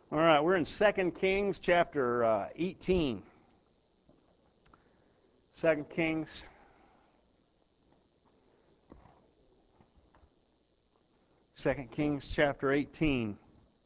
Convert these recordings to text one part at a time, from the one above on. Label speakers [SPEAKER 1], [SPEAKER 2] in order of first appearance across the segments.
[SPEAKER 1] All right, we're in 2 Kings chapter 18. 2 Kings. 2 Kings chapter 18.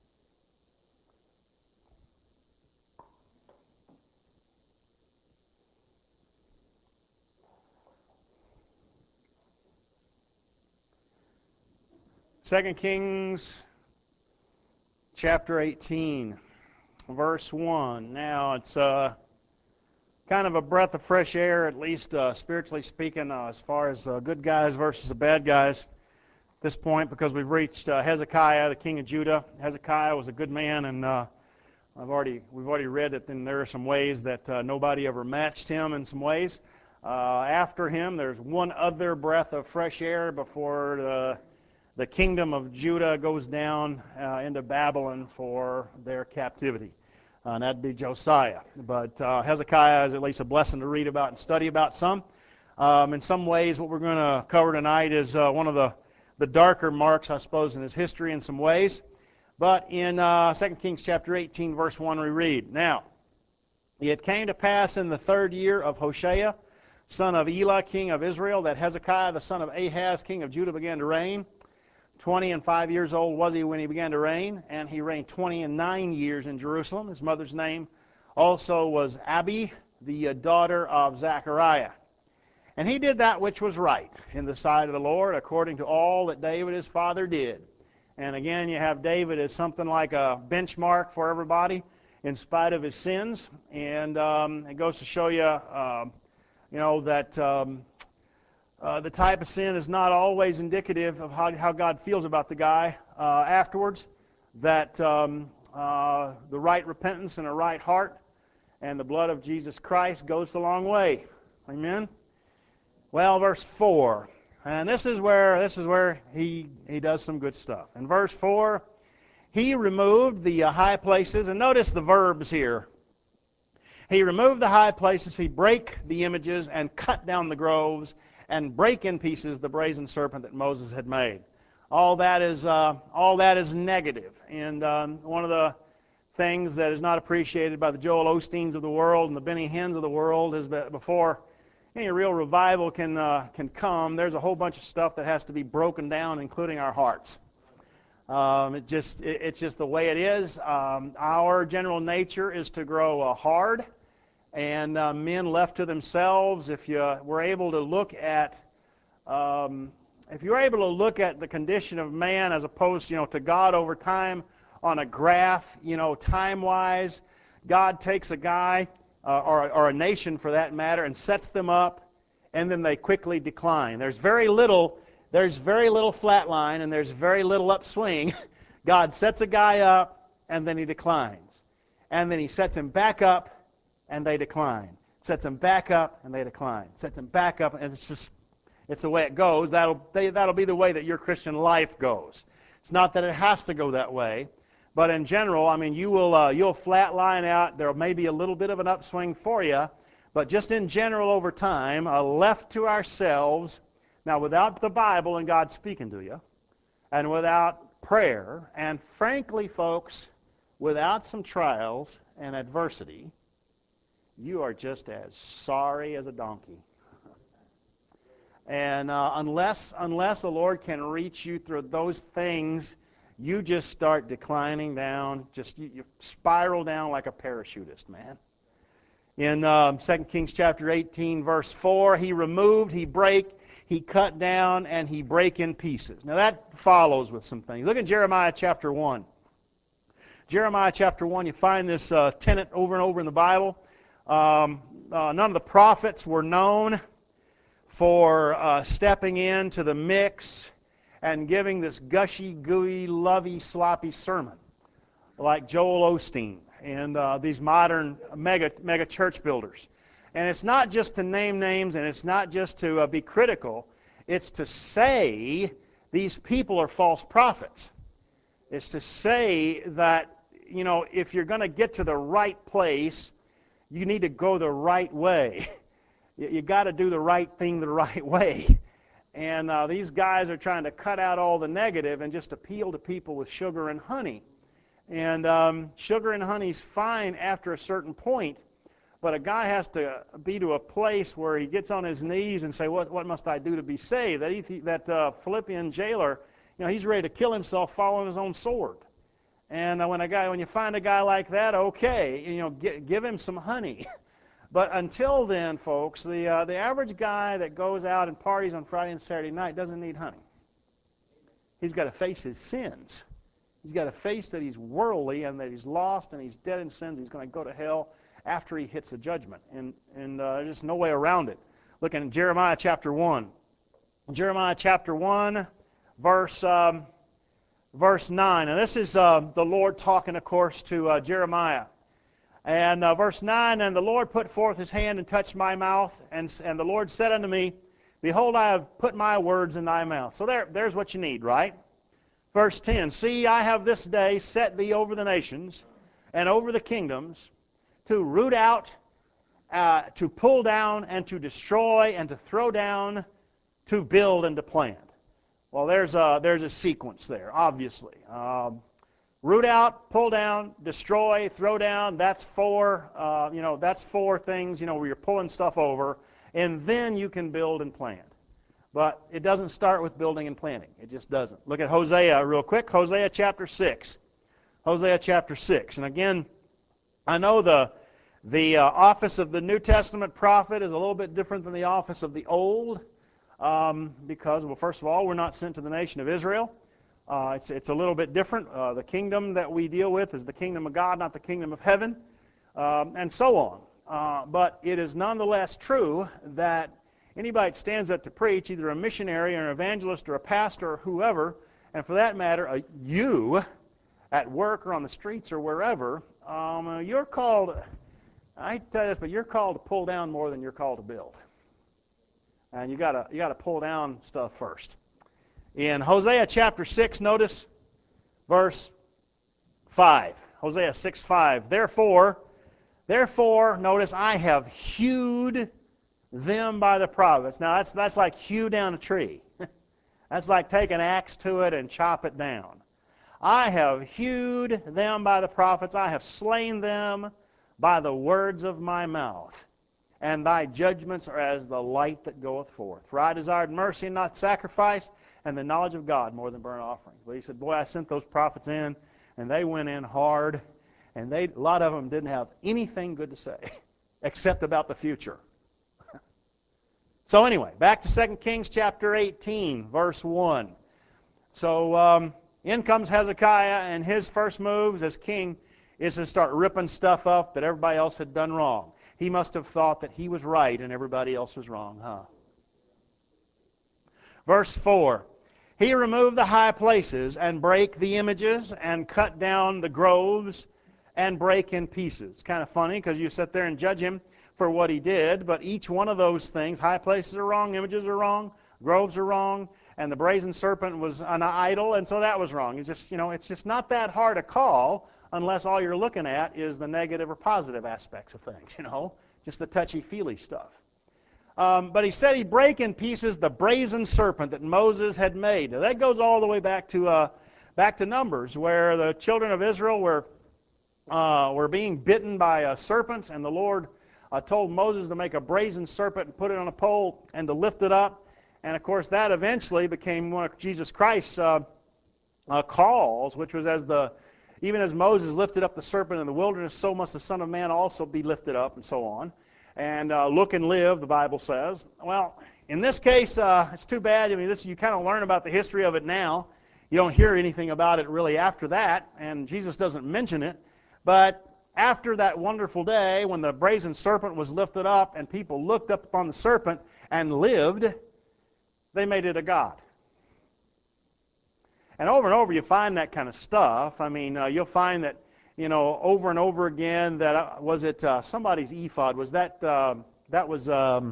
[SPEAKER 1] Second Kings chapter 18, verse 1. Now, it's kind of a breath of fresh air, at least spiritually speaking, as far as good guys versus the bad guys at this point, because we've reached Hezekiah, the king of Judah. Hezekiah was a good man, and we've already read that then there are some ways that nobody ever matched him in some ways. After him, there's one other breath of fresh air before the kingdom of Judah goes down into Babylon for their captivity. And that'd be Josiah. But Hezekiah is at least a blessing to read about and study about some. In some ways, what we're going to cover tonight is one of the darker marks, I suppose, in his history in some ways. But in 2 Kings chapter 18, verse 1, we read, Now, it came to pass in the 3rd year of Hoshea, son of Elah, king of Israel, that Hezekiah, the son of Ahaz, king of Judah, began to reign. 25 years old was he when he began to reign, and he reigned 29 years in Jerusalem. His mother's name also was Abi, the daughter of Zechariah. And he did that which was right in the sight of the Lord, according to all that David his father did. And again, you have David as something like a benchmark for everybody in spite of his sins. And it goes to show you, that the type of sin is not always indicative of how God feels about the guy afterwards. That the right repentance and a right heart and the blood of Jesus Christ goes a long way. Amen? Well, verse 4. And this is where he does some good stuff. In verse 4, he removed the high places. And notice the verbs here. He removed the high places. He brake the images and cut down the groves and break in pieces the brazen serpent that Moses had made. All that is negative. And one of the things that is not appreciated by the Joel Osteens of the world and the Benny Hinn's of the world is that before any real revival can come, there's a whole bunch of stuff that has to be broken down, including our hearts. It's just the way it is. Our general nature is to grow hard. And men left to themselves, if you were able to look at, the condition of man as opposed, to God over time on a graph, time-wise, God takes a guy or a nation for that matter and sets them up, and then they quickly decline. There's very little flat line, and there's very little upswing. God sets a guy up, and then he declines, and then he sets him back up. And they decline. Sets them back up, and they decline. Sets them back up, and it's the way it goes. That'll be the way that your Christian life goes. It's not that it has to go that way, but in general, you'll flat line out. There may be a little bit of an upswing for you, but just in general over time, left to ourselves, now without the Bible and God speaking to you, and without prayer, and frankly, folks, without some trials and adversity, you are just as sorry as a donkey. And unless the Lord can reach you through those things, you just start declining down. You spiral down like a parachutist, man. In 2 Kings chapter 18, verse 4, he removed, he brake, he cut down, and he brake in pieces. Now that follows with some things. Look at Jeremiah chapter 1. Jeremiah chapter 1, you find this tenet over and over in the Bible. None of the prophets were known for stepping into the mix and giving this gushy, gooey, lovey, sloppy sermon like Joel Osteen and these modern mega church builders. And it's not just to name names, and it's not just to be critical. It's to say these people are false prophets. It's to say that, if you're going to get to the right place, you need to go the right way. You got to do the right thing the right way. And these guys are trying to cut out all the negative and just appeal to people with sugar and honey. And sugar and honey's fine after a certain point, but a guy has to be to a place where he gets on his knees and say, what must I do to be saved? That Philippian jailer, he's ready to kill himself following his own sword. And when you find a guy like that, okay, give him some honey. But until then, folks, the average guy that goes out and parties on Friday and Saturday night doesn't need honey. He's got to face his sins. He's got to face that he's worldly and that he's lost and he's dead in sins. He's going to go to hell after he hits the judgment. And there's just no way around it. Look in Jeremiah chapter 1. Jeremiah chapter 1, verse 9. And this is the Lord talking, of course, to Jeremiah. And verse 9, and the Lord put forth his hand and touched my mouth, and the Lord said unto me, Behold, I have put my words in thy mouth. So there's what you need, right? Verse 10, See, I have this day set thee over the nations and over the kingdoms, to root out, to pull down, and to destroy, and to throw down, to build and to plant. Well, there's a sequence there, obviously. Root out, pull down, destroy, throw down. That's four things. Where you're pulling stuff over, and then you can build and plant. But it doesn't start with building and planting. It just doesn't. Look at Hosea real quick. Hosea chapter 6. Hosea chapter 6. And again, I know the office of the New Testament prophet is a little bit different than the office of the Old, because, well, first of all, we're not sent to the nation of Israel. It's a little bit different. The kingdom that we deal with is the kingdom of God, not the kingdom of heaven, and so on. But it is nonetheless true that anybody that stands up to preach, either a missionary or an evangelist or a pastor or whoever, and for that matter, you at work or on the streets or wherever, you're called, I tell you this, but you're called to pull down more than you're called to build. And you gotta pull down stuff first. In Hosea chapter 6, notice verse 5. Hosea 6:5. Therefore, notice, I have hewed them by the prophets. Now that's like hew down a tree. That's like take an axe to it and chop it down. I have hewed them by the prophets. I have slain them by the words of my mouth. And thy judgments are as the light that goeth forth. For I desired mercy and not sacrifice, and the knowledge of God more than burnt offerings. But he said, boy, I sent those prophets in, and they went in hard, and a lot of them didn't have anything good to say, except about the future. So anyway, back to 2 Kings chapter 18, verse 1. So in comes Hezekiah, and his first moves as king is to start ripping stuff up that everybody else had done wrong. He must have thought that he was right and everybody else was wrong, huh? Verse 4, He removed the high places and brake the images and cut down the groves and brake in pieces. It's kind of funny because you sit there and judge him for what he did, but each one of those things, high places are wrong, images are wrong, groves are wrong, and the brazen serpent was an idol, and so that was wrong. It's just not that hard a call unless all you're looking at is the negative or positive aspects of things, just the touchy-feely stuff. But he said he'd break in pieces the brazen serpent that Moses had made. Now that goes all the way back to Numbers, where the children of Israel were being bitten by serpents, and the Lord told Moses to make a brazen serpent and put it on a pole and to lift it up. And of course that eventually became one of Jesus Christ's calls, which was even as Moses lifted up the serpent in the wilderness, so must the Son of Man also be lifted up, and so on. And look and live, the Bible says. Well, in this case, it's too bad. You kind of learn about the history of it now. You don't hear anything about it really after that, and Jesus doesn't mention it. But after that wonderful day when the brazen serpent was lifted up and people looked up upon the serpent and lived, they made it a god. And over you find that kind of stuff. You'll find that, over and over again that, was it somebody's ephod? Was that was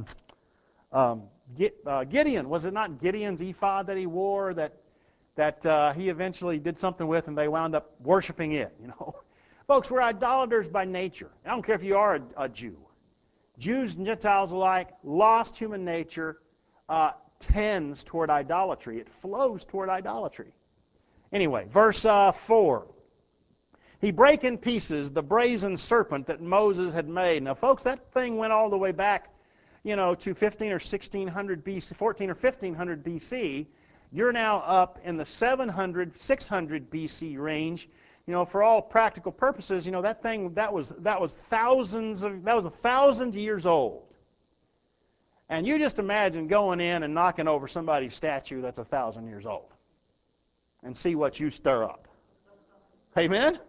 [SPEAKER 1] Gideon? Was it not Gideon's ephod that he wore that he eventually did something with and they wound up worshiping it, Folks, we're idolaters by nature. I don't care if you are a Jew. Jews and Gentiles alike, lost human nature tends toward idolatry. It flows toward idolatry. Anyway, verse 4. he brake in pieces the brazen serpent that Moses had made. Now, folks, that thing went all the way back, to 15 or 1600 BC, 14 or 1500 BC. You're now up in the 700, 600 BC range. For all practical purposes, that thing that was 1,000 years old. And you just imagine going in and knocking over somebody's statue that's 1,000 years old, and see what you stir up. Amen.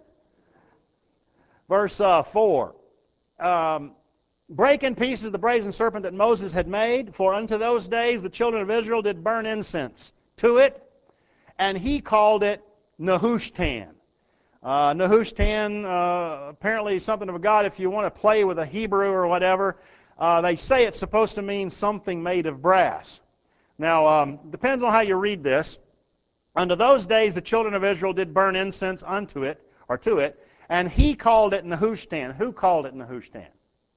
[SPEAKER 1] Verse 4. Break in pieces the brazen serpent that Moses had made, for unto those days the children of Israel did burn incense to it, and he called it Nehushtan. Nehushtan, apparently something of a god. If you want to play with a Hebrew or whatever, they say it's supposed to mean something made of brass. Now, depends on how you read this. Unto those days the children of Israel did burn incense unto it, or to it, and he called it Nehushtan. Who called it Nehushtan?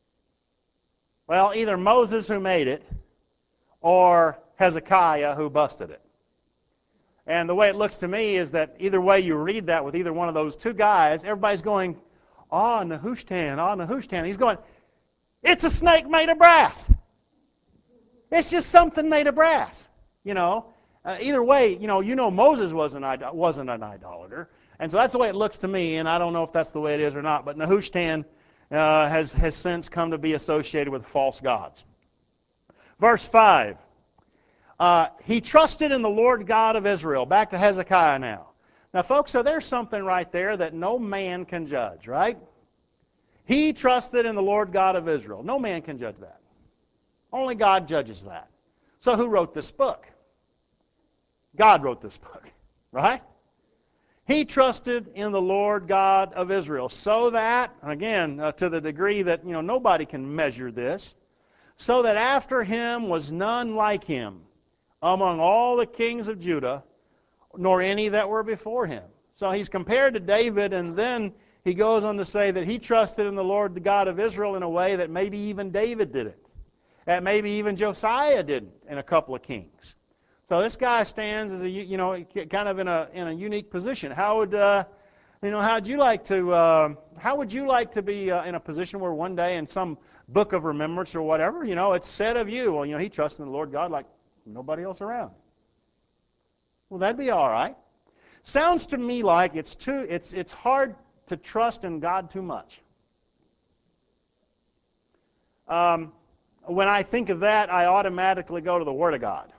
[SPEAKER 1] Well, either Moses, who made it, or Hezekiah, who busted it. And the way it looks to me is that either way you read that with either one of those two guys, everybody's going, Nehushtan, Nehushtan. He's going, it's a snake made of brass. It's just something made of brass. Either way, Moses wasn't an idolater. And so that's the way it looks to me, and I don't know if that's the way it is or not, but Nehushtan has since come to be associated with false gods. Verse 5. He trusted in the Lord God of Israel. Back to Hezekiah now. Now, folks, so there's something right there that no man can judge, right? He trusted in the Lord God of Israel. No man can judge that. Only God judges that. So who wrote this book? God wrote this book, right? He trusted in the Lord God of Israel, so that, again, to the degree that nobody can measure this, so that after him was none like him among all the kings of Judah, nor any that were before him. So he's compared to David, and then he goes on to say that he trusted in the Lord, the God of Israel, in a way that maybe even David did it, and maybe even Josiah didn't in a couple of kings. So this guy stands as a kind of in a unique position. How would you like to be in a position where one day in some book of remembrance or whatever, it's said of you, well, he trusted in the Lord God like nobody else around. Well, that'd be all right. Sounds to me like it's hard to trust in God too much. When I think of that, I automatically go to the Word of God.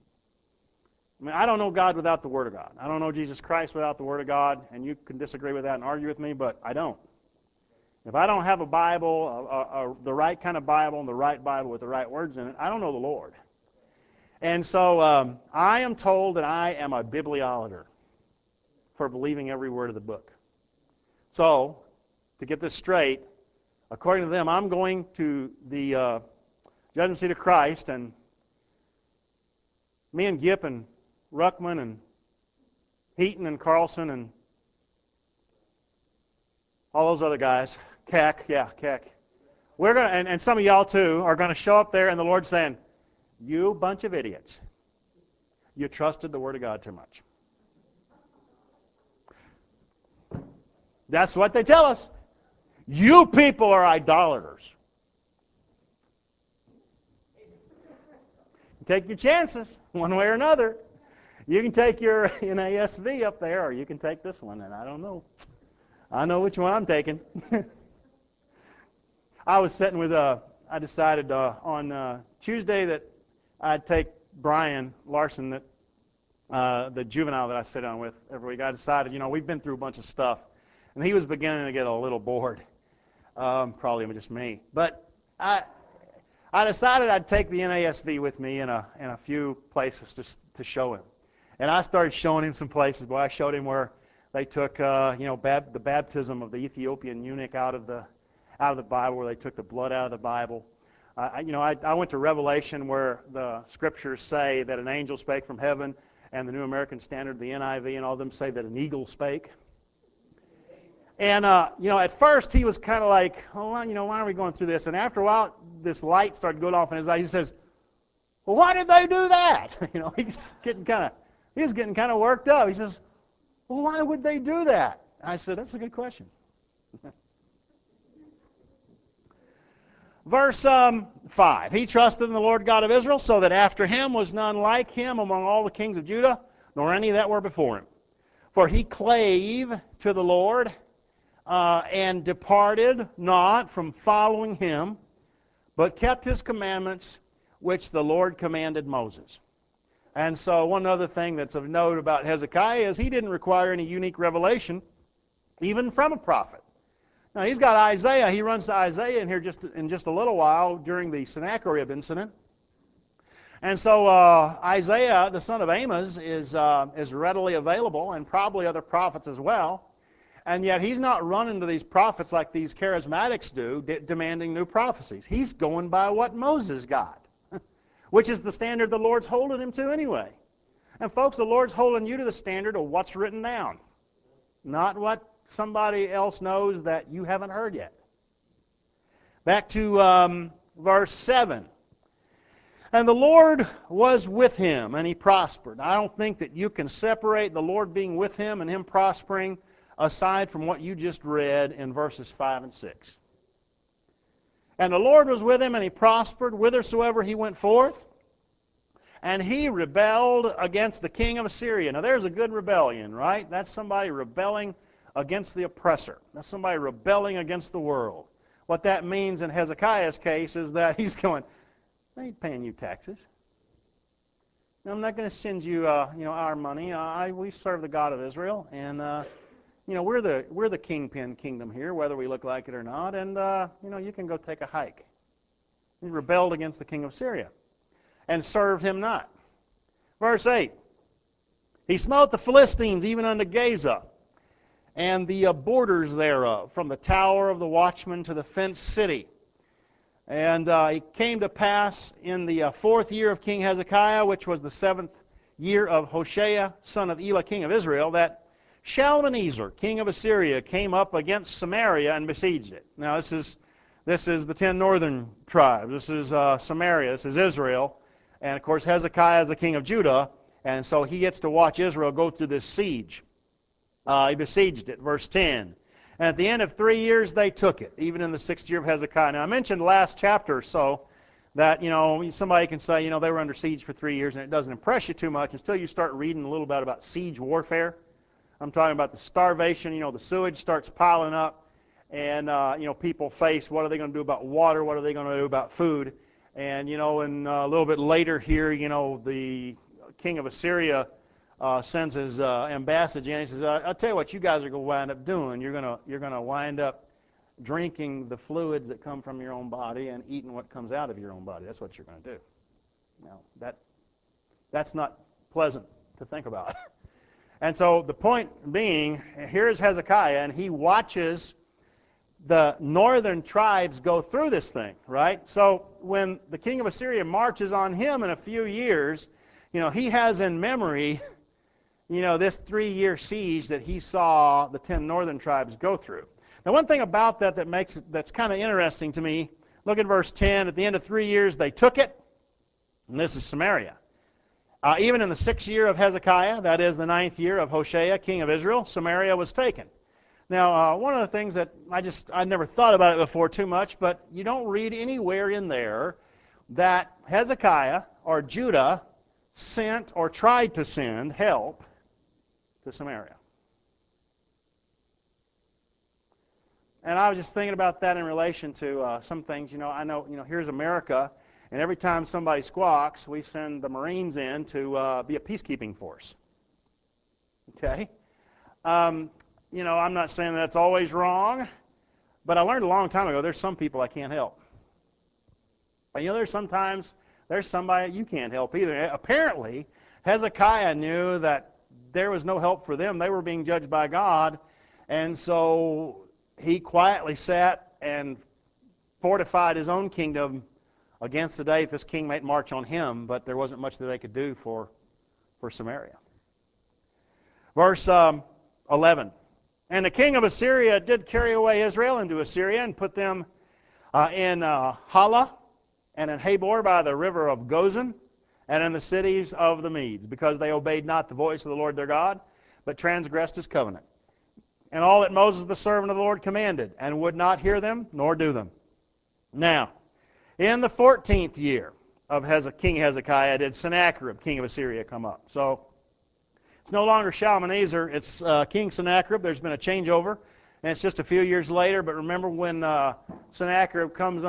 [SPEAKER 1] I don't know God without the Word of God. I don't know Jesus Christ without the Word of God, and you can disagree with that and argue with me, but I don't. If I don't have a Bible, the right kind of Bible, and the right Bible with the right words in it, I don't know the Lord. And so I am told that I am a bibliolater for believing every word of the book. So, to get this straight, according to them, I'm going to the judgment seat of Christ, and me and Gipp and Ruckman and Heaton and Carlson and all those other guys, Keck. We're going to, and some of y'all too, are going to show up there, and the Lord's saying, you bunch of idiots. You trusted the Word of God too much. That's what they tell us. You people are idolaters. Take your chances, one way or another. You can take your NASV up there, or you can take this one, and I don't know. I know which one I'm taking. I was sitting with, I decided on Tuesday that I'd take Brian Larson, the juvenile that I sit on with every week. I decided, we've been through a bunch of stuff, and he was beginning to get a little bored. Probably just me. But I decided I'd take the NASV with me in a few places to show him. And I started showing him some places. Boy, I showed him where they took the baptism of the Ethiopian eunuch out of the Bible, where they took the blood out of the Bible. I went to Revelation, where the scriptures say that an angel spake from heaven, and the New American Standard, the NIV, and all of them say that an eagle spake. And at first he was kind of like, why are we going through this? And after a while, this light started going off in his eye. He says, well, why did they do that? He was getting kind of worked up. He says, well, why would they do that? I said, that's a good question. Verse 5, he trusted in the Lord God of Israel, so that after him was none like him among all the kings of Judah, nor any that were before him. For he clave to the Lord, and departed not from following him, but kept his commandments, which the Lord commanded Moses. And so one other thing that's of note about Hezekiah is he didn't require any unique revelation, even from a prophet. Now, he's got Isaiah. He runs to Isaiah in here in just a little while during the Sennacherib incident. And so Isaiah, the son of Amos, is readily available, and probably other prophets as well. And yet he's not running to these prophets like these charismatics do, demanding new prophecies. He's going by what Moses got, which is the standard the Lord's holding him to anyway. And folks, the Lord's holding you to the standard of what's written down, not what somebody else knows that you haven't heard yet. Back to verse 7. And the Lord was with him, and he prospered. I don't think that you can separate the Lord being with him and him prospering aside from what you just read in verses 5 and 6. And the Lord was with him, and he prospered whithersoever he went forth. And he rebelled against the king of Assyria. Now there's a good rebellion, right? That's somebody rebelling against the oppressor. That's somebody rebelling against the world. What that means in Hezekiah's case is that he's going, I ain't paying you taxes. I'm not going to send you, our money. We serve the God of Israel, and we're the kingpin kingdom here, whether we look like it or not. And you can go take a hike. He rebelled against the king of Syria, and served him not. Verse 8. He smote the Philistines even unto Gaza, and the borders thereof, from the tower of the watchman to the fenced city. And it came to pass in the 4th year of King Hezekiah, which was the 7th year of Hoshea, son of Elah, king of Israel, that Shalmaneser, king of Assyria, came up against Samaria and besieged it. Now this is the 10 northern tribes. This is Samaria. This is Israel. And of course Hezekiah is the king of Judah, and so he gets to watch Israel go through this siege. He besieged it, verse 10. And at the end of 3 years, they took it, even in the 6th year of Hezekiah. Now, I mentioned last chapter or so that, somebody can say, they were under siege for 3 years, and it doesn't impress you too much until you start reading a little bit about siege warfare. I'm talking about the starvation, the sewage starts piling up, and, people face, what are they going to do about water? What are they going to do about food? And, and a little bit later here, the king of Assyria sends his ambassador in. He says, I'll tell you what you guys are going to wind up doing. You're going to wind up drinking the fluids that come from your own body and eating what comes out of your own body. That's what you're going to do. Now, that's not pleasant to think about. And so the point being, here's Hezekiah, and he watches the northern tribes go through this thing, right? So when the king of Assyria marches on him in a few years, he has in memory this 3-year siege that he saw the 10 northern tribes go through. Now, one thing about that's kind of interesting to me, look at verse 10. At the end of 3 years, they took it, and this is Samaria. Even in the 6th year of Hezekiah, that is the 9th year of Hoshea, king of Israel, Samaria was taken. Now, one of the things that I never thought about it before too much, but you don't read anywhere in there that Hezekiah or Judah sent or tried to send help to Samaria. And I was just thinking about that in relation to some things. I know, here's America, and every time somebody squawks, we send the Marines in to be a peacekeeping force. Okay? I'm not saying that's always wrong, but I learned a long time ago there's some people I can't help. And, there's somebody you can't help either. Apparently, Hezekiah knew that there was no help for them. They were being judged by God, and so he quietly sat and fortified his own kingdom against the day that this king might march on him, but there wasn't much that they could do for Samaria. Verse 11. And the king of Assyria did carry away Israel into Assyria and put them in Hala and in Habor by the river of Gozan, and in the cities of the Medes, because they obeyed not the voice of the Lord their God, but transgressed his covenant. and all that Moses the servant of the Lord commanded, and would not hear them, nor do them. Now, in the 14th year of King Hezekiah did Sennacherib, king of Assyria, come up. So, it's no longer Shalmaneser, it's King Sennacherib. There's been a changeover, and it's just a few years later. But remember when Sennacherib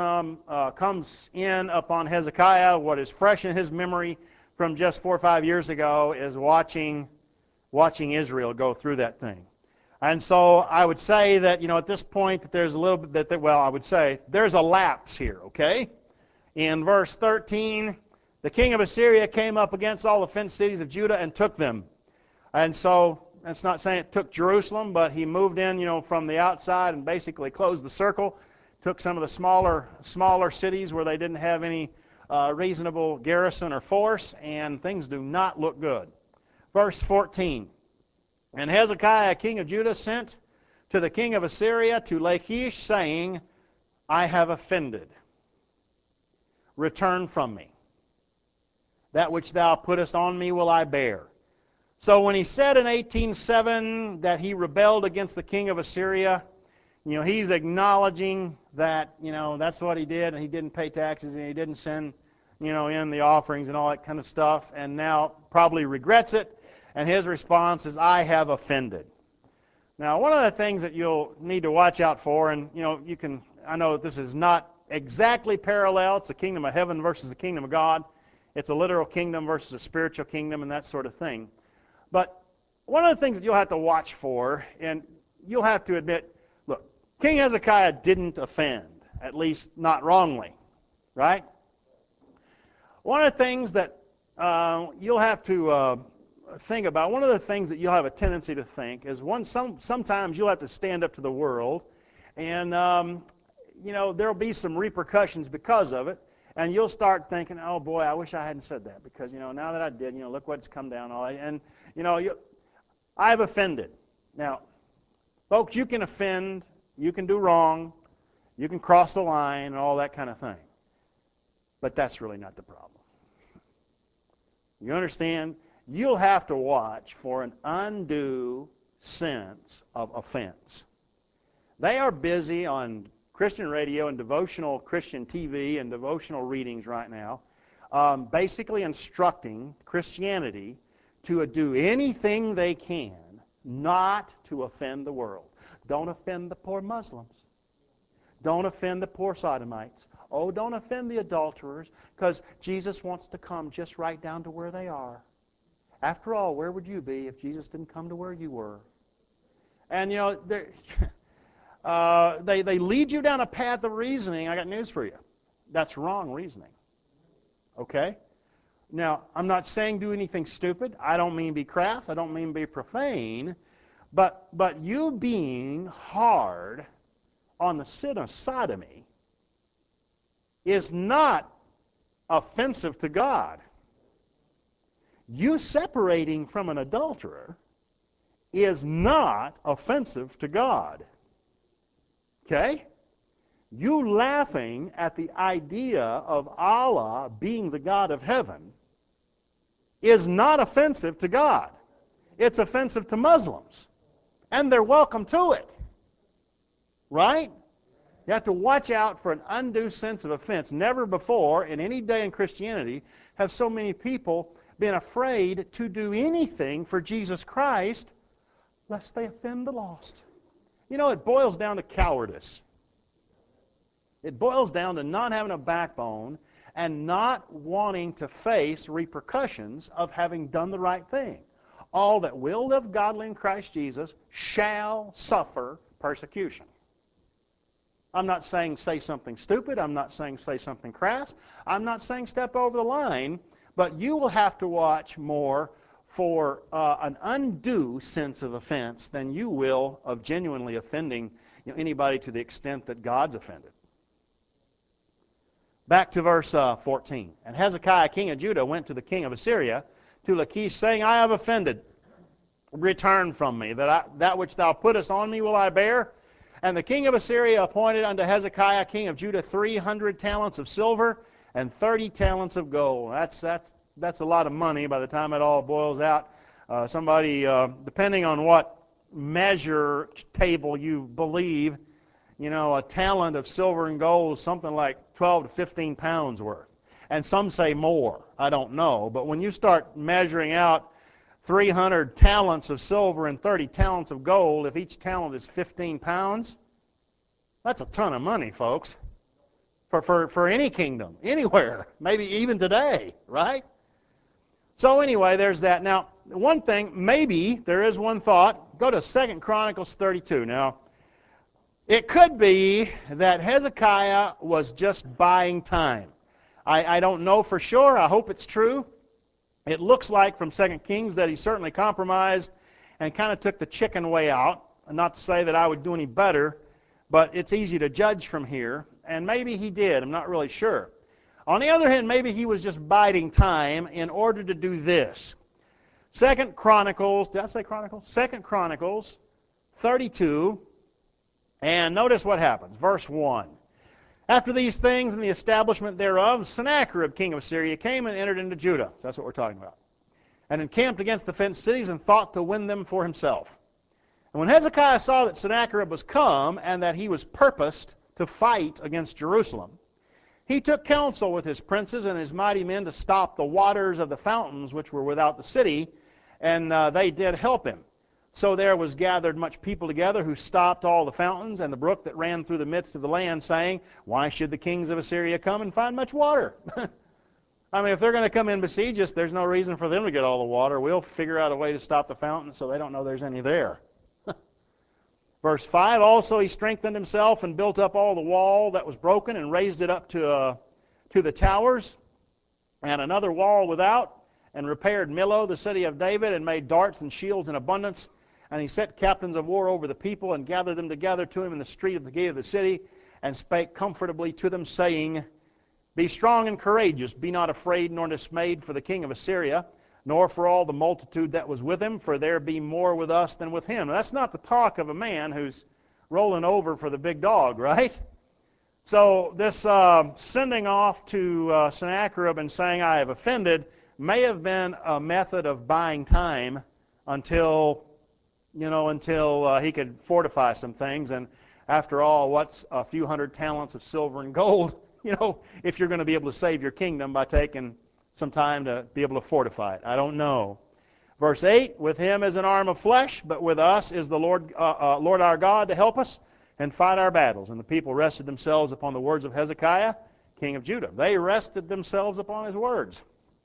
[SPEAKER 1] comes in upon Hezekiah, what is fresh in his memory from just 4 or 5 years ago is watching Israel go through that thing. And so I would say that, at this point that there's a little bit I would say there's a lapse here, okay? In verse 13, the king of Assyria came up against all the fenced cities of Judah and took them. And so, that's not saying it took Jerusalem, but he moved in, from the outside and basically closed the circle, took some of the smaller cities where they didn't have any reasonable garrison or force, and things do not look good. Verse 14, and Hezekiah, king of Judah, sent to the king of Assyria to Lachish, saying, I have offended. Return from me. That which thou puttest on me will I bear. So when he said in 18:7 that he rebelled against the king of Assyria, he's acknowledging that, that's what he did, and he didn't pay taxes, and he didn't send, in the offerings and all that kind of stuff, and now probably regrets it, and his response is, I have offended. Now, one of the things that you'll need to watch out for, and, I know this is not exactly parallel, it's the kingdom of heaven versus the kingdom of God. It's a literal kingdom versus a spiritual kingdom and that sort of thing. But one of the things that you'll have to watch for, and you'll have to admit, look, King Hezekiah didn't offend, at least not wrongly, right? One of the things that you'll have to think about, one of the things that you'll have a tendency to think is sometimes you'll have to stand up to the world, and there'll be some repercussions because of it. And you'll start thinking, oh boy, I wish I hadn't said that because, now that I did, look what's come down. And, I've offended. Now, folks, you can offend, you can do wrong, you can cross the line and all that kind of thing. But that's really not the problem. You understand? You'll have to watch for an undue sense of offense. They are busy on Christian radio and devotional Christian TV and devotional readings right now, basically instructing Christianity to do anything they can not to offend the world. Don't offend the poor Muslims. Don't offend the poor sodomites. Oh, don't offend the adulterers, because Jesus wants to come just right down to where they are. After all, where would you be if Jesus didn't come to where you were? And, they lead you down a path of reasoning. I got news for you. That's wrong reasoning. Okay? Now, I'm not saying do anything stupid. I don't mean be crass. I don't mean be profane. But you being hard on the sin of sodomy is not offensive to God. You separating from an adulterer is not offensive to God. Okay? You laughing at the idea of Allah being the God of heaven is not offensive to God. It's offensive to Muslims. And they're welcome to it. Right? You have to watch out for an undue sense of offense. Never before, in any day in Christianity, have so many people been afraid to do anything for Jesus Christ lest they offend the lost. It boils down to cowardice. It boils down to not having a backbone and not wanting to face repercussions of having done the right thing. All that will live godly in Christ Jesus shall suffer persecution. I'm not saying say something stupid. I'm not saying say something crass. I'm not saying step over the line. But you will have to watch more for an undue sense of offense than you will of genuinely offending anybody to the extent that God's offended. Back to verse 14. And Hezekiah, king of Judah, went to the king of Assyria, to Lachish, saying, I have offended. Return from me. That which thou puttest on me will I bear. And the king of Assyria appointed unto Hezekiah, king of Judah, 300 talents of silver and 30 talents of gold. That's a lot of money by the time it all boils out. Somebody, depending on what measure table you believe, a talent of silver and gold is something like 12 to 15 pounds worth. And some say more. I don't know. But when you start measuring out 300 talents of silver and 30 talents of gold, if each talent is 15 pounds, that's a ton of money, folks, for any kingdom, anywhere, maybe even today, right? So anyway, there's that. Now, one thing, maybe there is one thought. Go to 2 Chronicles 32. Now, it could be that Hezekiah was just buying time. I don't know for sure. I hope it's true. It looks like from 2 Kings that he certainly compromised and kind of took the chicken way out. Not to say that I would do any better, but it's easy to judge from here. And maybe he did. I'm not really sure. On the other hand, maybe he was just biding time in order to do this. 2 Chronicles, did I say Chronicles? 2 Chronicles 32. And notice what happens. Verse 1. After these things and the establishment thereof, Sennacherib, king of Assyria, came and entered into Judah. So that's what we're talking about. And encamped against the fenced cities and thought to win them for himself. And when Hezekiah saw that Sennacherib was come and that he was purposed to fight against Jerusalem, he took counsel with his princes and his mighty men to stop the waters of the fountains which were without the city, and they did help him. So there was gathered much people together who stopped all the fountains and the brook that ran through the midst of the land, saying, why should the kings of Assyria come and find much water? I mean, if they're going to come and besiege us, there's no reason for them to get all the water. We'll figure out a way to stop the fountain so they don't know there's any there. Verse 5, also he strengthened himself and built up all the wall that was broken and raised it up to the towers and another wall without, and repaired Millo, the city of David, and made darts and shields in abundance. And he set captains of war over the people and gathered them together to him in the street of the gate of the city and spake comfortably to them, saying, be strong and courageous, be not afraid nor dismayed for the king of Assyria, nor for all the multitude that was with him, for there be more with us than with him. Now, that's not the talk of a man who's rolling over for the big dog, right? So this sending off to Sennacherib and saying, I have offended, may have been a method of buying time until he could fortify some things. And after all, what's a few hundred talents of silver and gold, if you're going to be able to save your kingdom by taking some time to be able to fortify it? I don't know. Verse 8, with him is an arm of flesh, but with us is the Lord our God to help us and fight our battles. And the people rested themselves upon the words of Hezekiah, king of Judah. They rested themselves upon his words.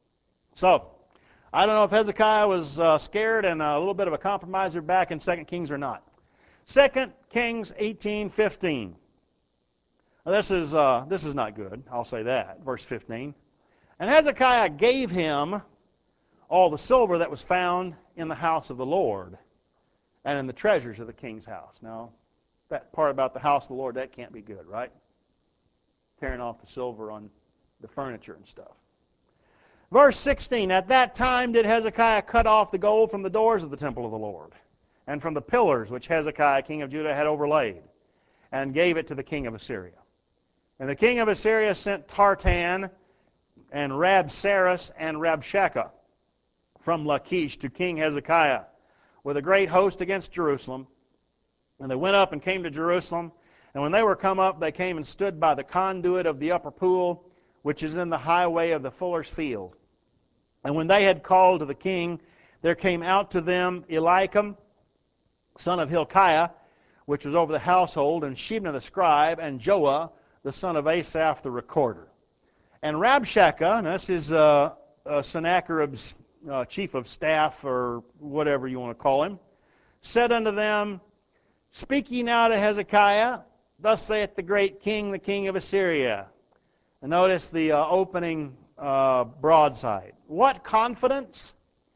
[SPEAKER 1] So, I don't know if Hezekiah was scared and a little bit of a compromiser back in 2 Kings or not. 2 Kings 18:15. This is not good. I'll say that. Verse 15. And Hezekiah gave him all the silver that was found in the house of the Lord and in the treasures of the king's house. Now, that part about the house of the Lord, that can't be good, right? Tearing off the silver on the furniture and stuff. Verse 16, at that time did Hezekiah cut off the gold from the doors of the temple of the Lord, and from the pillars which Hezekiah king of Judah had overlaid, and gave it to the king of Assyria. And the king of Assyria sent Tartan and Rabsaris and Rabshakeh from Lachish to King Hezekiah with a great host against Jerusalem. And they went up and came to Jerusalem. And when they were come up, they came and stood by the conduit of the upper pool, which is in the highway of the fuller's field. And when they had called to the king, there came out to them Eliakim, son of Hilkiah, which was over the household, and Shebna the scribe, and Joah, the son of Asaph the recorder. And Rabshakeh, and this is Sennacherib's chief of staff, or whatever you want to call him, said unto them, speak ye now to Hezekiah, thus saith the great king, the king of Assyria. And notice the opening broadside. What confidence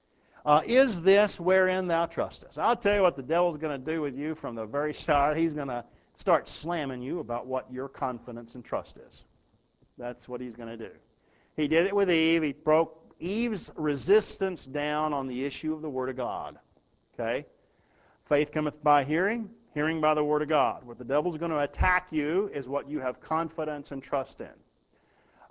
[SPEAKER 1] is this wherein thou trustest? I'll tell you what the devil's going to do with you from the very start. He's going to start slamming you about what your confidence and trust is. That's what he's going to do. He did it with Eve. He broke Eve's resistance down on the issue of the Word of God. Okay? Faith cometh by hearing, hearing by the Word of God. What the devil's going to attack you is what you have confidence and trust in.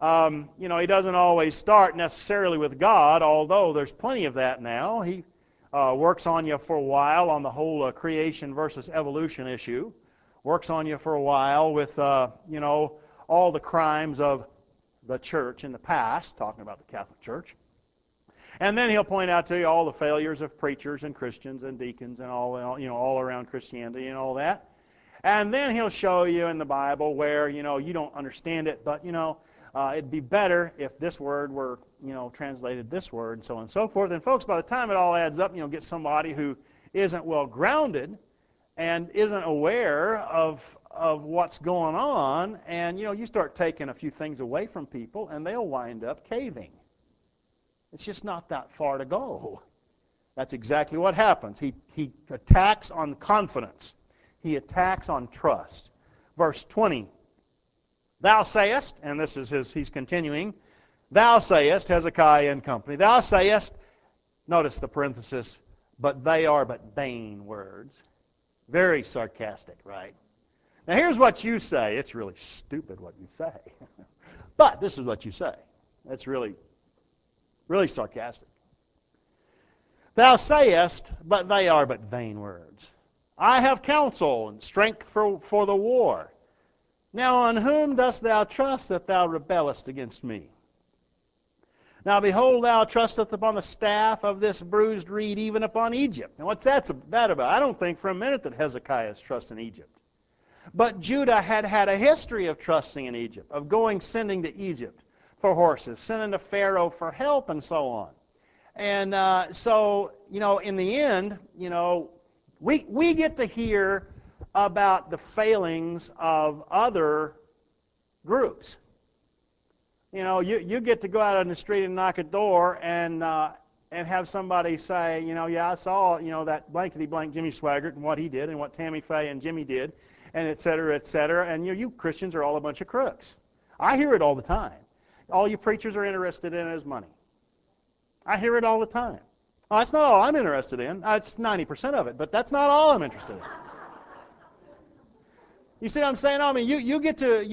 [SPEAKER 1] He doesn't always start necessarily with God, although there's plenty of that now. works on you for a while on the whole creation versus evolution issue, works on you for a while with, all the crimes of the church in the past, talking about the Catholic Church. And then he'll point out to you all the failures of preachers and Christians and deacons and all around Christianity and all that. And then he'll show you in the Bible where, you don't understand it, but, it'd be better if this word were, translated this word, and so on and so forth. And folks, by the time it all adds up, get somebody who isn't well grounded and isn't aware of what's going on, and, you start taking a few things away from people, and they'll wind up caving. It's just not that far to go. That's exactly what happens. He attacks on confidence. He attacks on trust. Verse 20. Thou sayest, and this is he's continuing, thou sayest, Hezekiah and company, thou sayest, notice the parenthesis, but they are but vain words. Very sarcastic, right? Now here's what you say. It's really stupid what you say. But this is what you say. It's really sarcastic. Thou sayest, but they are but vain words. I have counsel and strength for the war. Now on whom dost thou trust that thou rebellest against me? Now behold, thou trusteth upon the staff of this bruised reed, even upon Egypt. And what's that about? I don't think for a minute that Hezekiah is trusting Egypt. But Judah had a history of trusting in Egypt, of sending to Egypt for horses, sending to Pharaoh for help, and so on. And so, in the end, we get to hear about the failings of other groups. You get to go out on the street and knock a door and have somebody say, yeah, I saw, that blankety-blank Jimmy Swaggart and what he did and what Tammy Faye and Jimmy did, and et cetera, and you Christians are all a bunch of crooks. I hear it all the time. All you preachers are interested in is money. I hear it all the time. Oh, that's not all I'm interested in. It's 90% of it, but that's not all I'm interested in. You see what I'm saying? I mean, you get to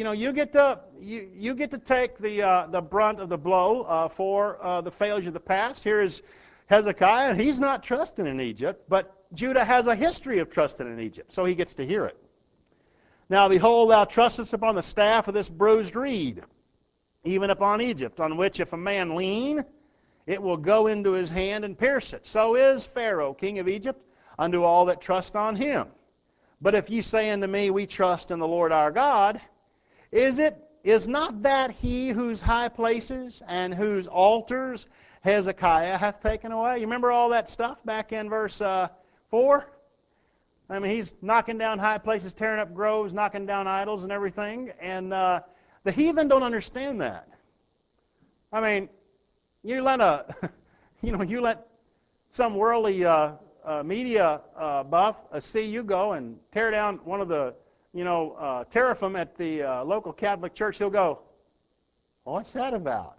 [SPEAKER 1] take the brunt of the blow for the failures of the past. Here is Hezekiah, and he's not trusting in Egypt, but Judah has a history of trusting in Egypt, so he gets to hear it. Now behold, thou trustest upon the staff of this bruised reed, even upon Egypt, on which if a man lean, it will go into his hand and pierce it. So is Pharaoh, king of Egypt, unto all that trust on him. But if ye say unto me, we trust in the Lord our God, is not that he whose high places and whose altars Hezekiah hath taken away? You remember all that stuff back in verse 4? I mean, he's knocking down high places, tearing up groves, knocking down idols and everything. And the heathen don't understand that. I mean, you let some worldly media buff see you go and tear down one of the, teraphim at the local Catholic church. He'll go, well, what's that about?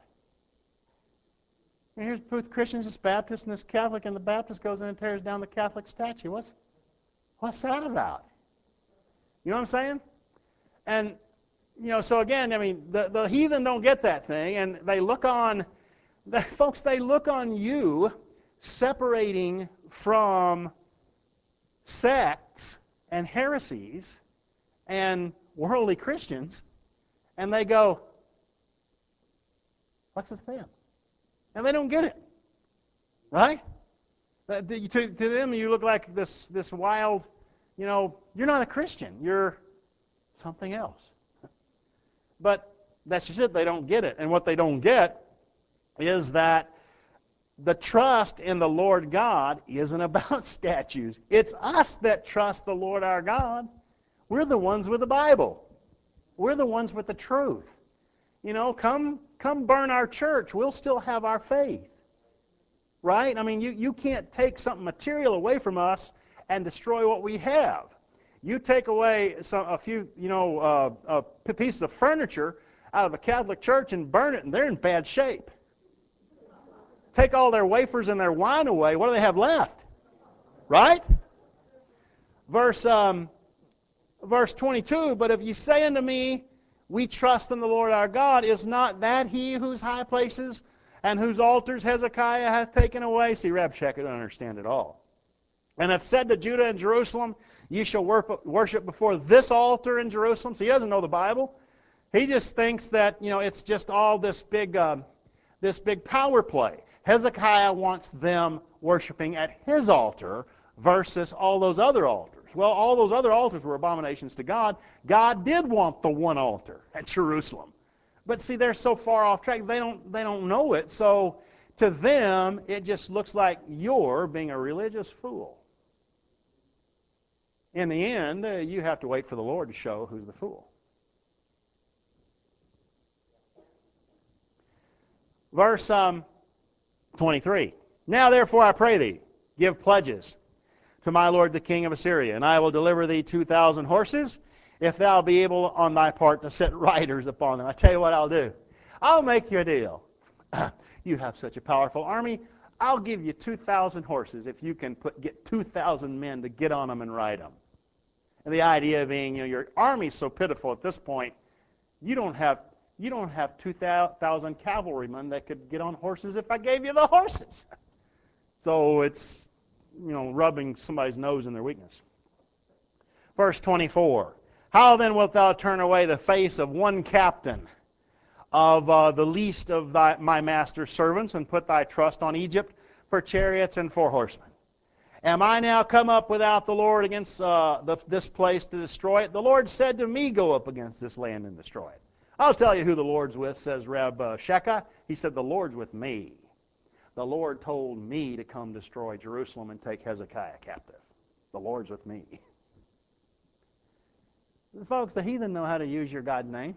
[SPEAKER 1] And here's both Christians, this Baptist, and this Catholic, and the Baptist goes in and tears down the Catholic statue. What's that about? You know what I'm saying? And, so again, I mean, the heathen don't get that thing, and they look on, folks, they look on you separating from sects and heresies and worldly Christians, and they go, what's this thing? And they don't get it, right? To them, you look like this wild, you're not a Christian. You're something else. But that's just it. They don't get it. And what they don't get is that the trust in the Lord God isn't about statues. It's us that trust the Lord our God. We're the ones with the Bible. We're the ones with the truth. Come burn our church. We'll still have our faith. Right? I mean, you can't take something material away from us and destroy what we have. You take away a few pieces of furniture out of a Catholic church and burn it, and they're in bad shape. Take all their wafers and their wine away, what do they have left? Right? Verse 22, but if ye say unto me, we trust in the Lord our God, is not that he whose high places and whose altars Hezekiah hath taken away. See, Rabshakeh don't understand it all. And hath said to Judah and Jerusalem, ye shall worship before this altar in Jerusalem. So he doesn't know the Bible. He just thinks that, it's just all this big power play. Hezekiah wants them worshiping at his altar versus all those other altars. Well, all those other altars were abominations to God. God did want the one altar at Jerusalem. But see, they're so far off track, they don't know it. So to them, it just looks like you're being a religious fool. In the end, you have to wait for the Lord to show who's the fool. Verse 23. Now therefore I pray thee, give pledges to my lord the king of Assyria, and I will deliver thee 2,000 horses, if thou be able on thy part to set riders upon them. I tell you what I'll do. I'll make you a deal. You have such a powerful army. I'll give you 2,000 horses if you can get 2,000 men to get on them and ride them. And the idea being, your army's so pitiful at this point, you don't have 2,000 cavalrymen that could get on horses if I gave you the horses. So it's, rubbing somebody's nose in their weakness. Verse 24. How then wilt thou turn away the face of one captain of the least of my master's servants, and put thy trust on Egypt for chariots and for horsemen? Am I now come up without the Lord against this place to destroy it? The Lord said to me, go up against this land and destroy it. I'll tell you who the Lord's with, says Rabshakeh. He said, the Lord's with me. The Lord told me to come destroy Jerusalem and take Hezekiah captive. The Lord's with me. Folks, the heathen know how to use your God's name.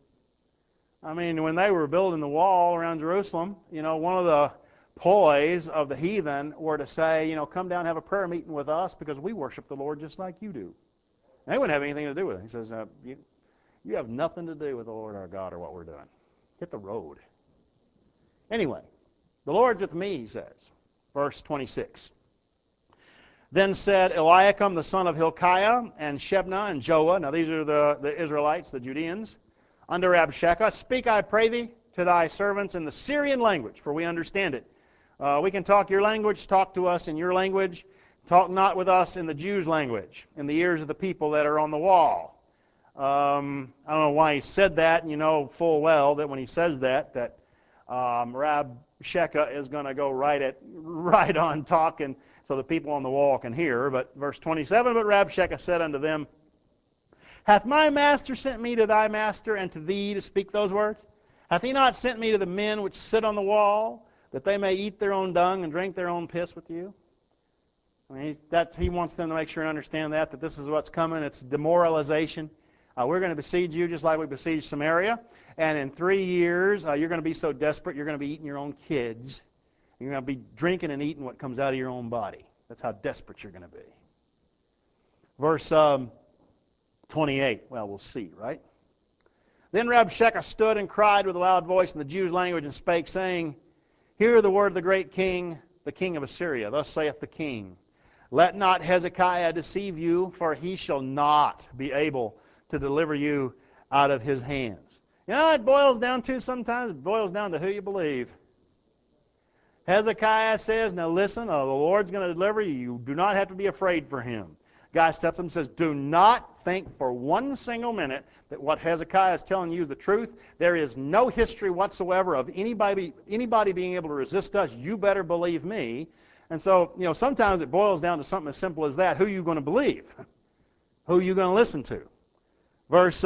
[SPEAKER 1] I mean, when they were building the wall around Jerusalem, one of the ploys of the heathen were to say, come down and have a prayer meeting with us because we worship the Lord just like you do. And they wouldn't have anything to do with it. He says, you have nothing to do with the Lord our God or what we're doing. Hit the road. Anyway, the Lord's with me, he says. Verse 26. Then said Eliakim the son of Hilkiah, and Shebna, and Joah, now these are the Israelites, the Judeans, unto Rabshakeh, speak, I pray thee, to thy servants in the Syrian language, for we understand it. We can talk your language, talk to us in your language, talk not with us in the Jews' language, in the ears of the people that are on the wall. I don't know why he said that, and you know full well that when he says that Rabshakeh is going to go right on talking so the people on the wall can hear. But verse 27, but Rabshakeh said unto them, hath my master sent me to thy master and to thee to speak those words? Hath he not sent me to the men which sit on the wall, that they may eat their own dung and drink their own piss with you? I mean, he wants them to make sure and understand that this is what's coming. It's demoralization. We're going to besiege you just like we besieged Samaria. And in 3 years, you're going to be so desperate, you're going to be eating your own kids. You're going to be drinking and eating what comes out of your own body. That's how desperate you're going to be. Verse 28. Well, we'll see, right? Then Rabshakeh stood and cried with a loud voice in the Jews' language and spake, saying, hear the word of the great king, the king of Assyria. Thus saith the king, let not Hezekiah deceive you, for he shall not be able to deliver you out of his hands. You know what it boils down to sometimes? It boils down to who you believe. Hezekiah says, now listen, the Lord's going to deliver you. You do not have to be afraid for him. Guy steps up and says, do not think for one single minute that what Hezekiah is telling you is the truth. There is no history whatsoever of anybody being able to resist us. You better believe me. And so, sometimes it boils down to something as simple as that. Who are you going to believe? Who are you going to listen to? Verse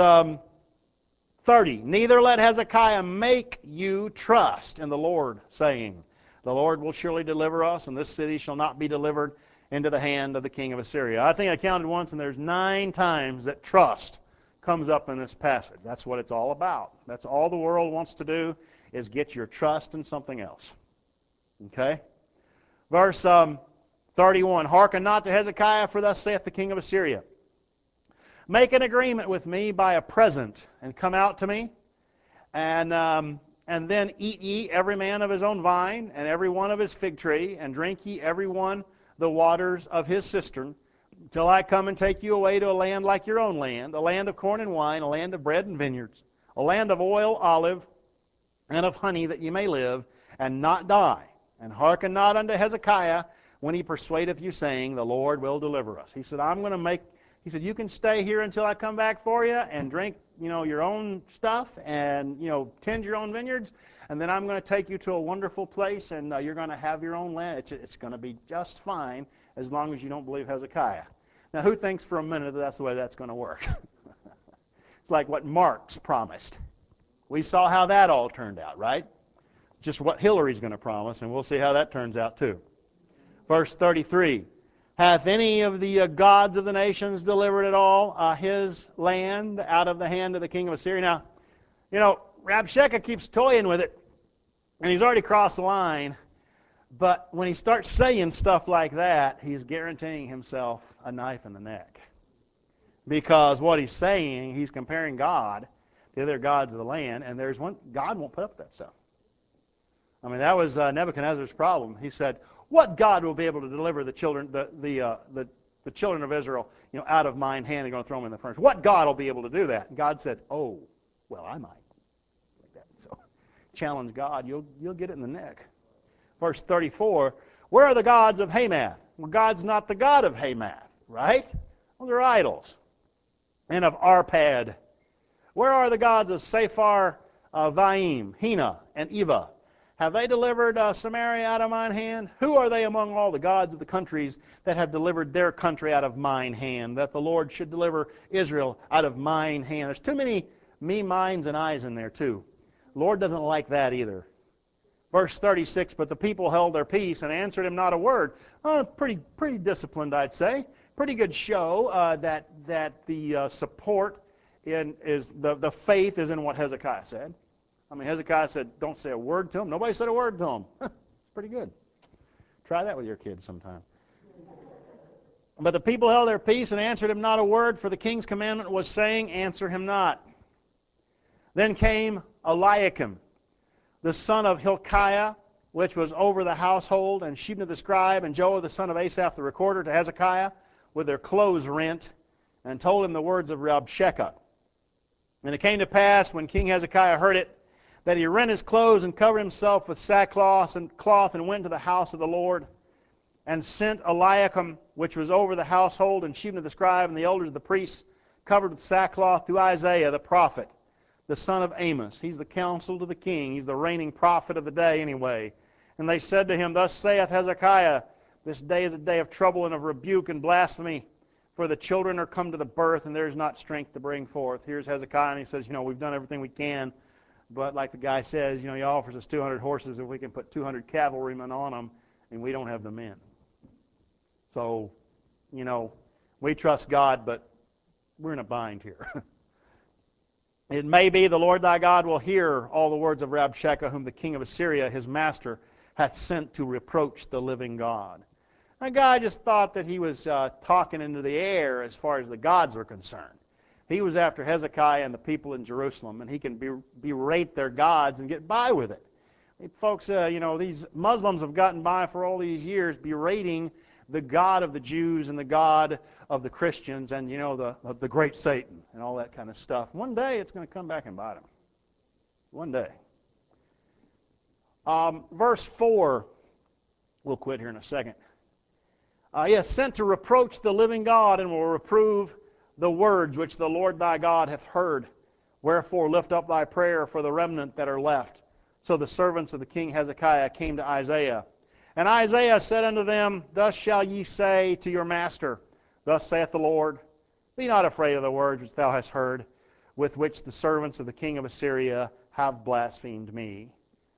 [SPEAKER 1] 30, neither let Hezekiah make you trust in the Lord, saying, the Lord will surely deliver us, and this city shall not be delivered into the hand of the king of Assyria. I think I counted once, and there's 9 times that trust comes up in this passage. That's what it's all about. That's all the world wants to do, is get your trust in something else. Okay? Verse 31, hearken not to Hezekiah, for thus saith the king of Assyria, make an agreement with me by a present, and come out to me, and then eat ye every man of his own vine, and every one of his fig tree, and drink ye every one the waters of his cistern, till I come and take you away to a land like your own land, a land of corn and wine, a land of bread and vineyards, a land of oil, olive, and of honey, that ye may live, and not die. And hearken not unto Hezekiah when he persuadeth you, saying, the Lord will deliver us. He said, he said, you can stay here until I come back for you and drink, your own stuff and, tend your own vineyards. And then I'm going to take you to a wonderful place, and you're going to have your own land. It's going to be just fine as long as you don't believe Hezekiah. Now, who thinks for a minute that that's the way that's going to work? It's like what Marx promised. We saw how that all turned out, right? Just what Hillary's going to promise, and we'll see how that turns out too. Verse 33, hath any of the gods of the nations delivered at all his land out of the hand of the king of Assyria? Now, Rabshakeh keeps toying with it, and he's already crossed the line, but when he starts saying stuff like that, he's guaranteeing himself a knife in the neck. Because what he's saying, he's comparing God to the other gods of the land, and there's one, God won't put up with that stuff. I mean, that was Nebuchadnezzar's problem. He said, what God will be able to deliver the children, the children of Israel, out of mine hand and going to throw them in the furnace? What God will be able to do that? And God said, oh, well, I might. Like that. So, challenge God, you'll get it in the neck. Verse 34, where are the gods of Hamath? Well, God's not the God of Hamath, right? Well, they're idols. And of Arpad. Where are the gods of Sephar, Vaim, Hena, and Eva? Have they delivered Samaria out of mine hand? Who are they among all the gods of the countries that have delivered their country out of mine hand, that the Lord should deliver Israel out of mine hand? There's too many me, mines, and I's in there too. The Lord doesn't like that either. Verse 36, but the people held their peace and answered him not a word. Pretty disciplined, I'd say. Pretty good show that the support is the faith is in what Hezekiah said. I mean, Hezekiah said, don't say a word to him. Nobody said a word to him. It's pretty good. Try that with your kids sometime. But the people held their peace and answered him not a word, for the king's commandment was saying, answer him not. Then came Eliakim, the son of Hilkiah, which was over the household, and Shebna the scribe, and Joah the son of Asaph the recorder, to Hezekiah, with their clothes rent, and told him the words of Rabshakeh. And it came to pass, when King Hezekiah heard it, that he rent his clothes and covered himself with sackcloth and went to the house of the Lord, and sent Eliakim, which was over the household, and Shebna the scribe, and the elders of the priests, covered with sackcloth, to Isaiah the prophet, the son of Amos. He's the counsel to the king. He's the reigning prophet of the day anyway. And they said to him, thus saith Hezekiah, this day is a day of trouble and of rebuke and blasphemy, for the children are come to the birth, and there is not strength to bring forth. Here's Hezekiah, and he says, we've done everything we can. But like the guy says, he offers us 200 horses if we can put 200 cavalrymen on them, and we don't have the men. So, we trust God, but we're in a bind here. It may be the Lord thy God will hear all the words of Rabshakeh, whom the king of Assyria, his master, hath sent to reproach the living God. That guy just thought that he was talking into the air as far as the gods were concerned. He was after Hezekiah and the people in Jerusalem, and he can berate their gods and get by with it. Folks, these Muslims have gotten by for all these years berating the God of the Jews and the God of the Christians and, the great Satan and all that kind of stuff. One day it's going to come back and bite them. One day. Verse 4, we'll quit here in a second. He has sent to reproach the living God and will reprove the words which the Lord thy God hath heard. Wherefore lift up thy prayer for the remnant that are left. So the servants of the king Hezekiah came to Isaiah. And Isaiah said unto them, thus shall ye say to your master, thus saith the Lord, be not afraid of the words which thou hast heard, with which the servants of the king of Assyria have blasphemed me.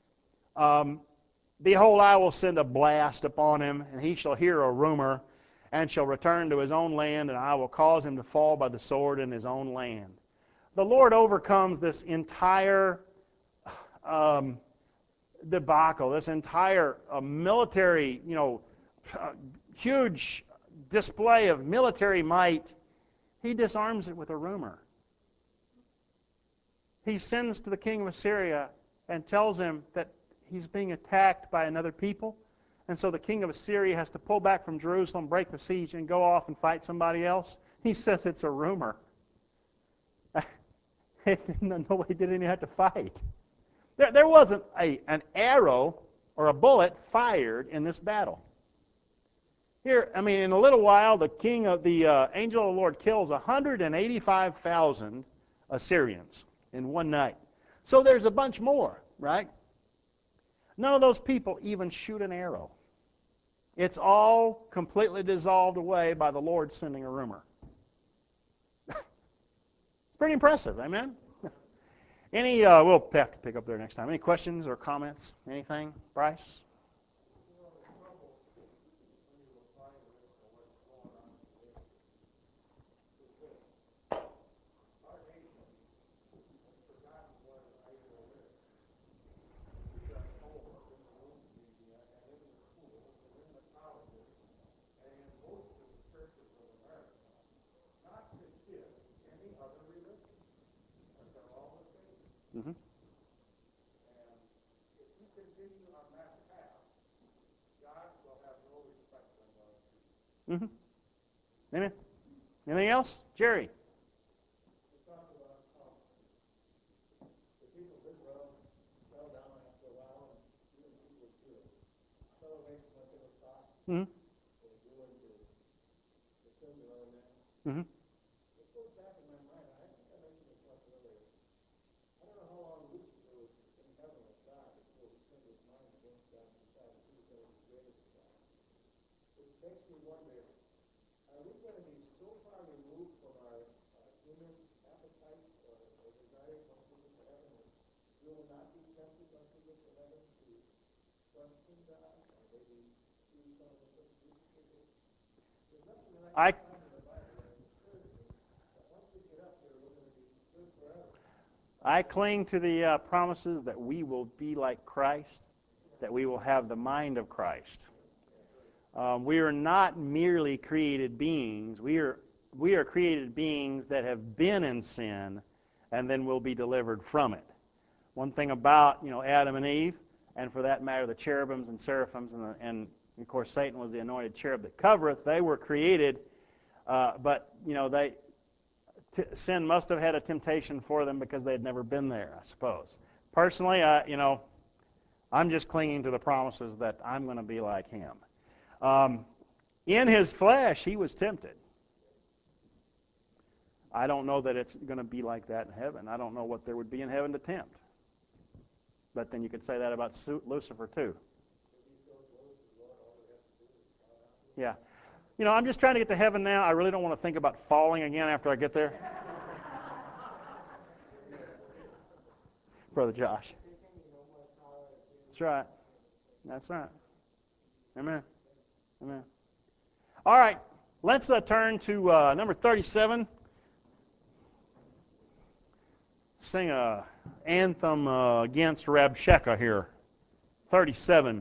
[SPEAKER 1] Behold, I will send a blast upon him, and he shall hear a rumor, and shall return to his own land, and I will cause him to fall by the sword in his own land. The Lord overcomes this entire debacle, this entire military, huge display of military might. He disarms it with a rumor. He sends to the king of Assyria and tells him that he's being attacked by another people. And so the king of Assyria has to pull back from Jerusalem, break the siege, and go off and fight somebody else. He says it's a rumor. Nobody didn't even have to fight. There wasn't an arrow or a bullet fired in this battle. Here, I mean, in a little while, the angel of the Lord kills 185,000 Assyrians in one night. So there's a bunch more, right? None of those people even shoot an arrow. It's all completely dissolved away by the Lord sending a rumor. It's pretty impressive, amen? We'll have to pick up there next time. Any questions or comments? Anything? Bryce? Mm-hmm. Mm-hmm. Amen. Anything else? Jerry? Mm-hmm. Mm-hmm. I I cling to the promises that we will be like Christ, that we will have the mind of Christ. We are not merely created beings. We are created beings that have been in sin, and then will be delivered from it. One thing about Adam and Eve, and for that matter the cherubims and seraphims, and of course Satan was the anointed cherub that covereth. They were created, but sin must have had a temptation for them because they had never been there, I suppose. Personally, I'm just clinging to the promises that I'm going to be like Him. In His flesh, He was tempted. I don't know that it's going to be like that in heaven. I don't know what there would be in heaven to tempt. But then you could say that about Lucifer too. Yeah. I'm just trying to get to heaven now. I really don't want to think about falling again after I get there. Brother Josh. That's right. That's right. Amen. Amen. All right. Let's turn to number 37. Sing a anthem against Rabshakeh here. 37.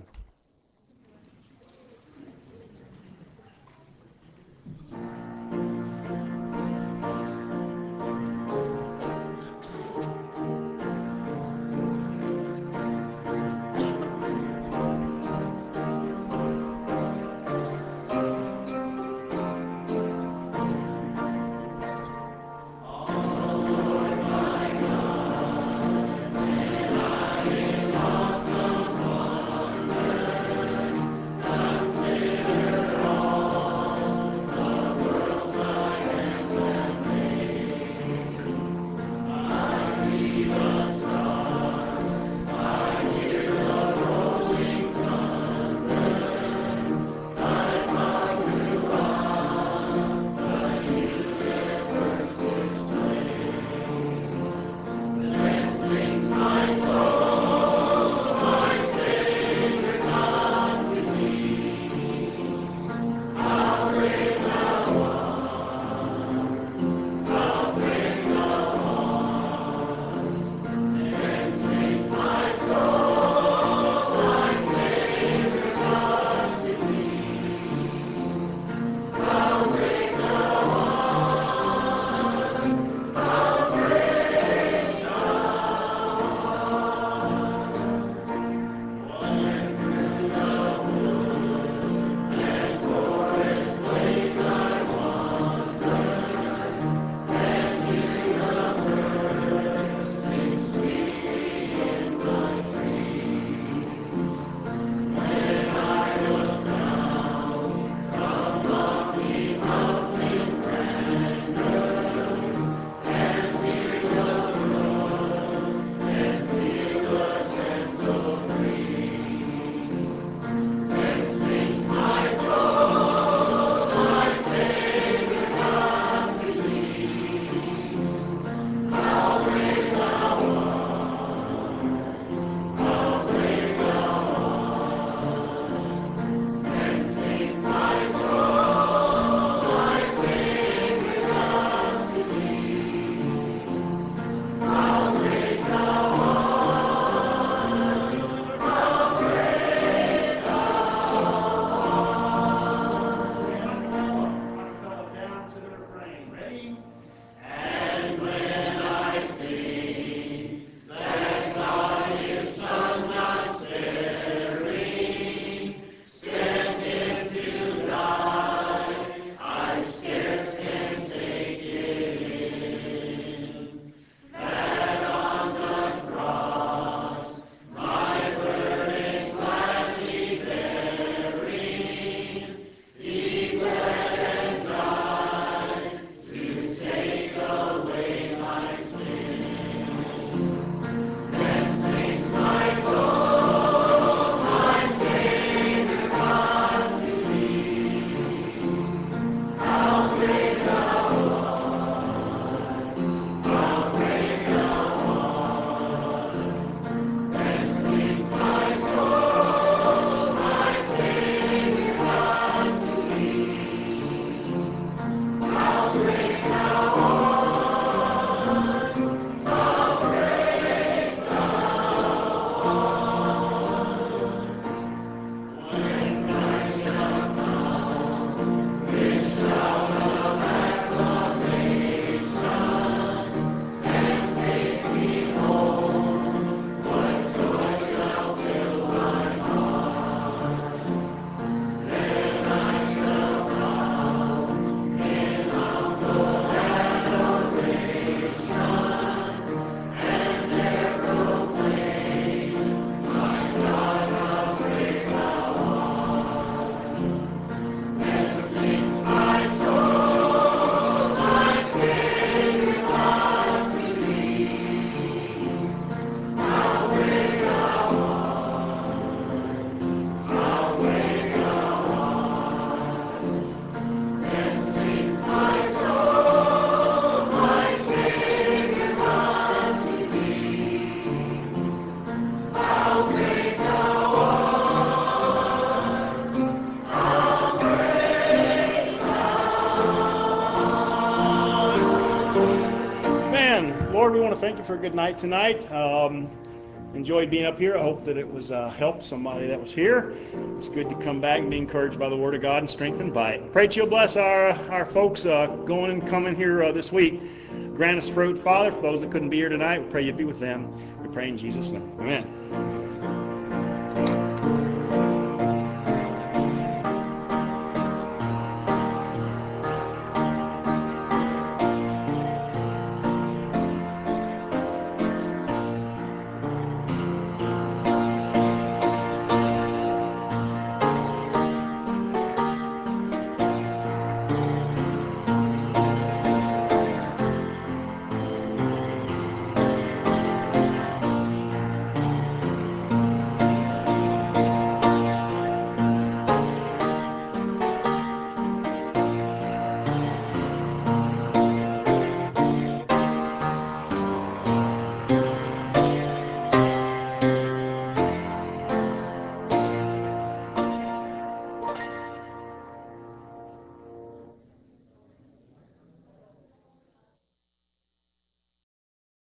[SPEAKER 1] thank you for a good night tonight. Enjoyed being up here. I hope that it was helped somebody that was here. It's good to come back and be encouraged by the Word of God and strengthened by it. Pray that you'll bless our folks going and coming here this week. Grant us fruit, Father, for those that couldn't be here tonight. We pray you be with them. We pray in Jesus' name. Amen.